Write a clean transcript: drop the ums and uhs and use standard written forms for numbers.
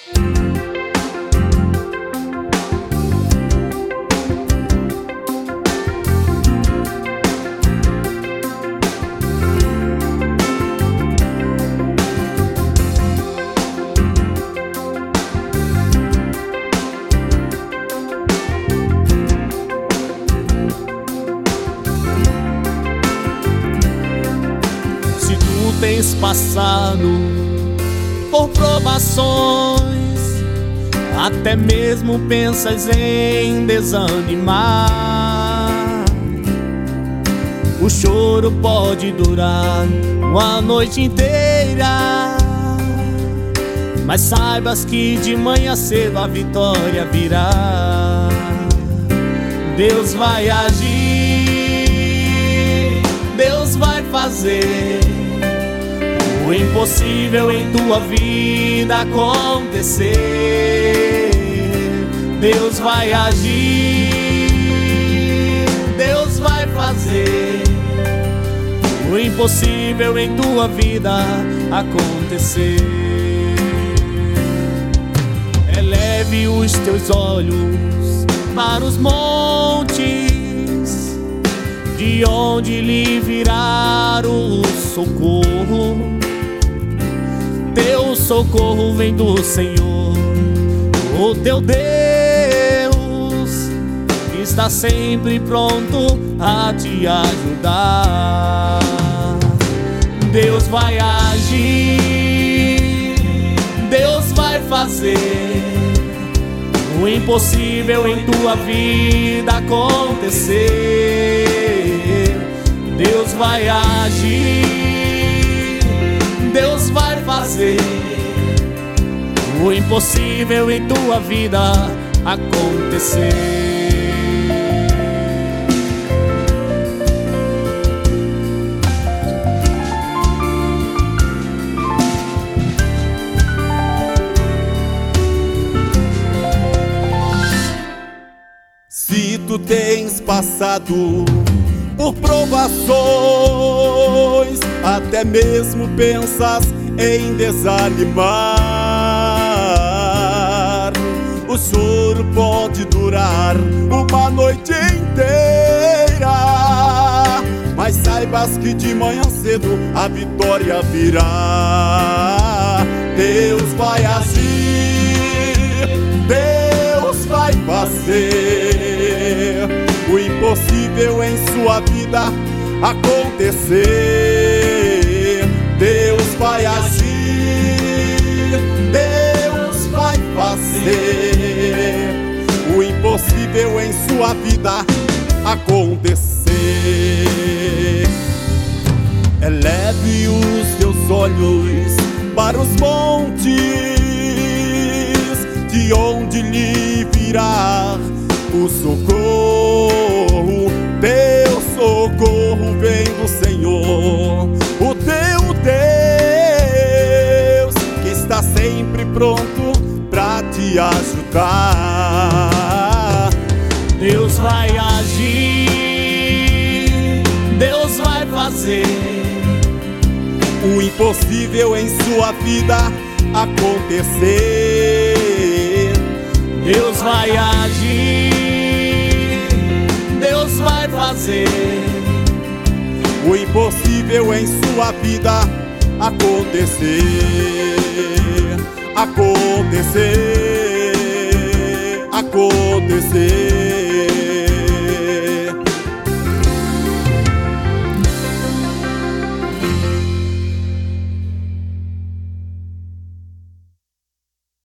Tens passado por provações, até mesmo pensas em desanimar. O choro pode durar uma noite inteira, mas saibas que de manhã cedo a vitória virá. Deus vai agir, Deus vai fazer o impossível em tua vida acontecer. Deus vai agir, Deus vai fazer o impossível em tua vida acontecer. Eleve os teus olhos para os montes, de onde lhe virá o socorro. Teu socorro vem do Senhor, o teu Deus, que está sempre pronto a te ajudar. Deus vai agir, Deus vai fazer o impossível em tua vida acontecer. Deus vai agir, Deus vai fazer o impossível em tua vida acontecer. Se tu tens passado por provações, até mesmo pensas em desanimar, o choro pode durar uma noite inteira, mas saibas que de manhã cedo a vitória virá. Deus vai agir, Deus vai fazer o impossível em sua vida acontecer. Deus vai agir, Deus vai fazer o impossível em sua vida acontecer. Eleve os teus olhos para os montes, de onde lhe virá o socorro. Teu socorro vem do Senhor, o teu Deus, que está sempre pronto pra te ajudar. Deus vai agir, Deus vai fazer o impossível em sua vida acontecer. Deus vai agir, Deus vai fazer o impossível em sua vida acontecer. Acontecer.